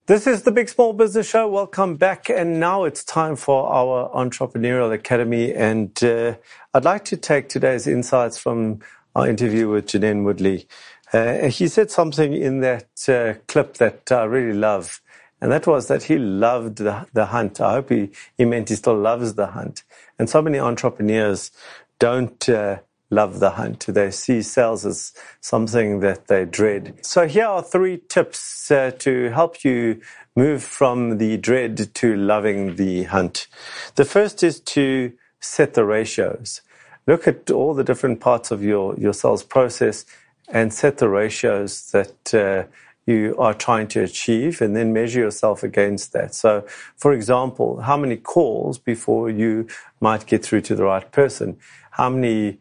This is the Big Small Business Show. Welcome back. And now it's time for our Entrepreneurial Academy. And I'd like to take today's insights from our interview with Janine Woodley. He said something in that clip that I really love. And that was that he loved the hunt. I hope he meant he still loves the hunt. And so many entrepreneurs don't love the hunt. They see sales as something that they dread. So here are 3 tips to help you move from the dread to loving the hunt. The first is to set the ratios. Look at all the different parts of your sales process and set the ratios that you are trying to achieve, and then measure yourself against that. So, for example, how many calls before you might get through to the right person? How many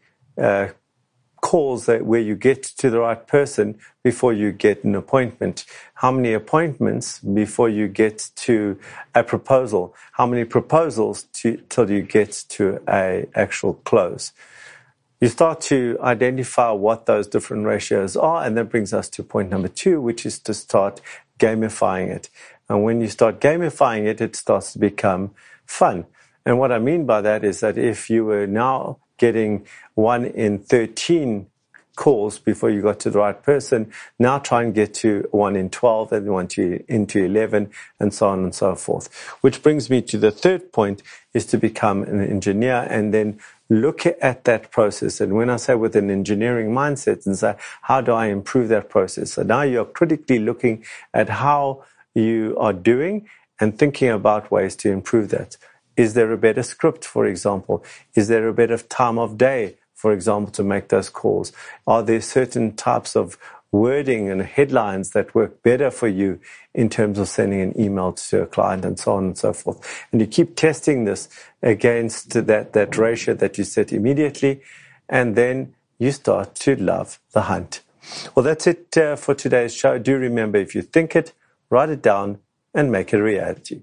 calls where you get to the right person before you get an appointment? How many appointments before you get to a proposal? How many proposals till you get to a actual close? You start to identify what those different ratios are, and that brings us to point number 2, which is to start gamifying it. And when you start gamifying it, it starts to become fun. And what I mean by that is that if you were now getting 1 in 13 calls before you got to the right person, now try and get to 1 in 12 and 1 into 11, and so on and so forth. Which brings me to the third point, is to become an engineer and then look at that process. And when I say with an engineering mindset, and say, how do I improve that process? So now you're critically looking at how you are doing and thinking about ways to improve that. Is there a better script, for example? Is there a better time of day, for example, to make those calls? Are there certain types of wording and headlines that work better for you in terms of sending an email to a client, and so on and so forth? And you keep testing this against that ratio that you set immediately, and then you start to love the hunt. Well, that's it for today's show. Do remember, if you think it, write it down and make it a reality.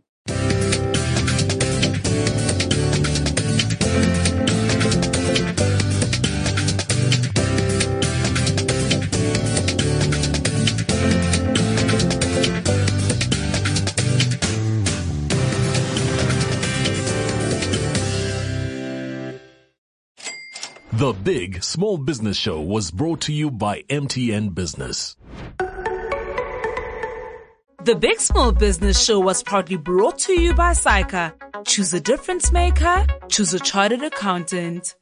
The Big Small Business Show was brought to you by MTN Business. The Big Small Business Show was proudly brought to you by Syca. Choose a difference maker. Choose a chartered accountant.